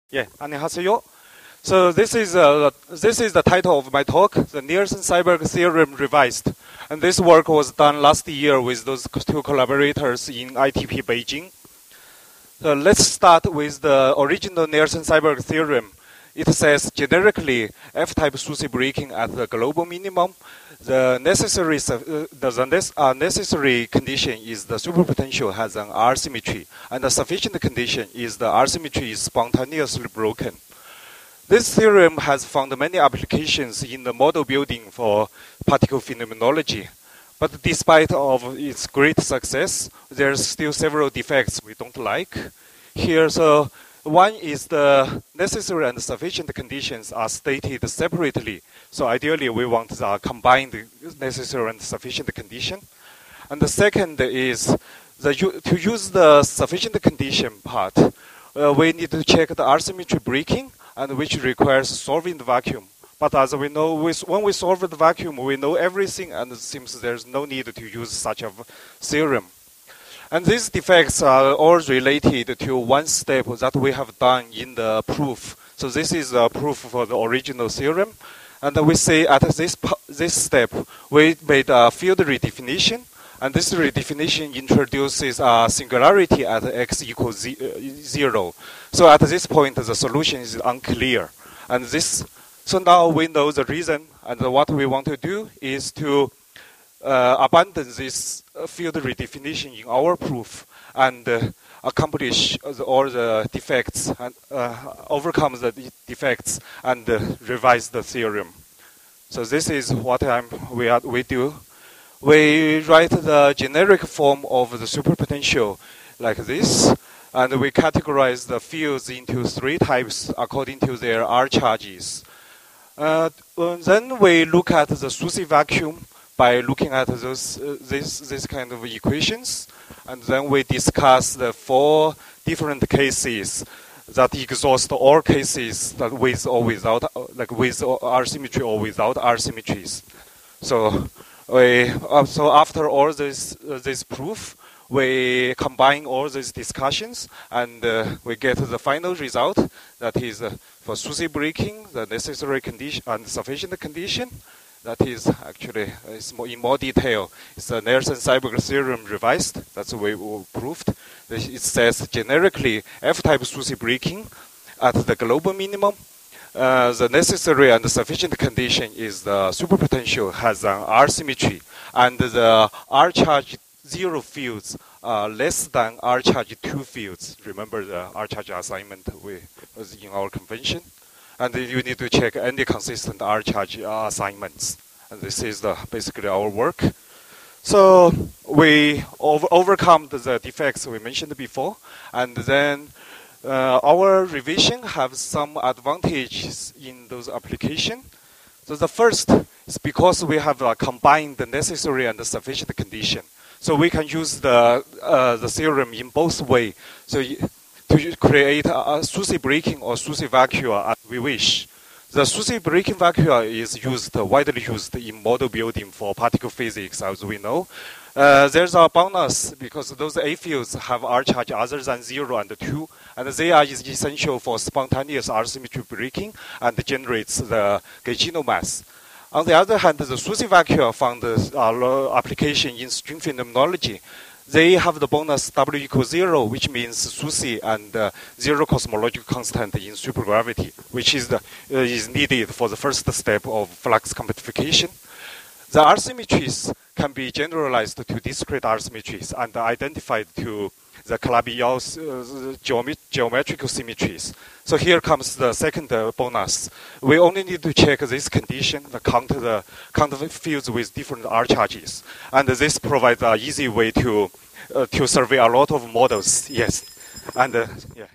Yeah, 안녕하세요. So this is the title of my talk, the Nielsen-Seiberg theorem revised, and this work was done last year with those two collaborators in ITP Beijing. So let's start with the original Nielsen-Seiberg theorem. It says generically F-type SUSY breaking at the global minimum. The necessary condition is the superpotential has an R symmetry, and the sufficient condition is the R symmetry is spontaneously broken. This theorem has found many applications in the model building for particle phenomenology. But despite of its great success, there's still several defects we don't like. Here, so one is the necessary and sufficient conditions are stated separately. So ideally, we want the combined necessary and sufficient condition. And the second is to use the sufficient condition part, we need to check the R symmetry breaking, and which requires solving the vacuum. But as we know, when we solve the vacuum, we know everything, and it seems there's no need to use such a theorem. And these defects are all related to one step that we have done in the proof. So this is a proof for the original theorem. And we say at this step, we made a field redefinition. And this redefinition introduces a singularity at x equals 0. So at this point, the solution is unclear. And so now we know the reason, and what we want to do is to abandon this field redefinition in our proof and accomplish all the defects and overcome the defects and revise the theorem. So this is what we do. We write the generic form of the superpotential like this, and we categorize the fields into three types according to their R charges. Then we look at the SUSY vacuum by looking at this kind of equations, and then we discuss the four different cases that exhaust all cases that with or without, like with R symmetry or without R symmetries. So after all this proof, we combine all these discussions, and we get the final result that is for SUSY breaking, the necessary condition and sufficient condition. That is actually in more detail. It's the Nielsen-Seiberg theorem revised. That's the way we proved. It says generically F-type SUSY breaking at the global minimum. The necessary and sufficient condition is the superpotential has an R symmetry, and the R charge 0 fields are less than R charge 2 fields. Remember the R charge assignment was in our convention? And you need to check any consistent R charge assignments. And this is basically our work. So we overcome the defects we mentioned before, and then our revision has some advantages in those applications. So the first is because we have combined the necessary and the sufficient condition. So we can use the theorem in both ways. So to create a SUSY breaking or SUSY vacua as we wish. The SUSY breaking vacua is widely used in model building for particle physics, as we know. There's a bonus because those A fields have R charge other than 0 and 2, and they are essential for spontaneous R symmetry breaking and generates the Gaugino mass. On the other hand, the SUSY vacua found application in string phenomenology. They have the bonus W equals 0, which means SUSY and 0 cosmological constant in supergravity, which is needed for the first step of flux compactification. The R symmetries can be generalized to discrete R symmetries and identified to the Calabi-Yau geometrical symmetries. So here comes the second bonus. We only need to check this condition, count the fields with different R charges. And this provides an easy way to survey a lot of models. Yes. And yeah.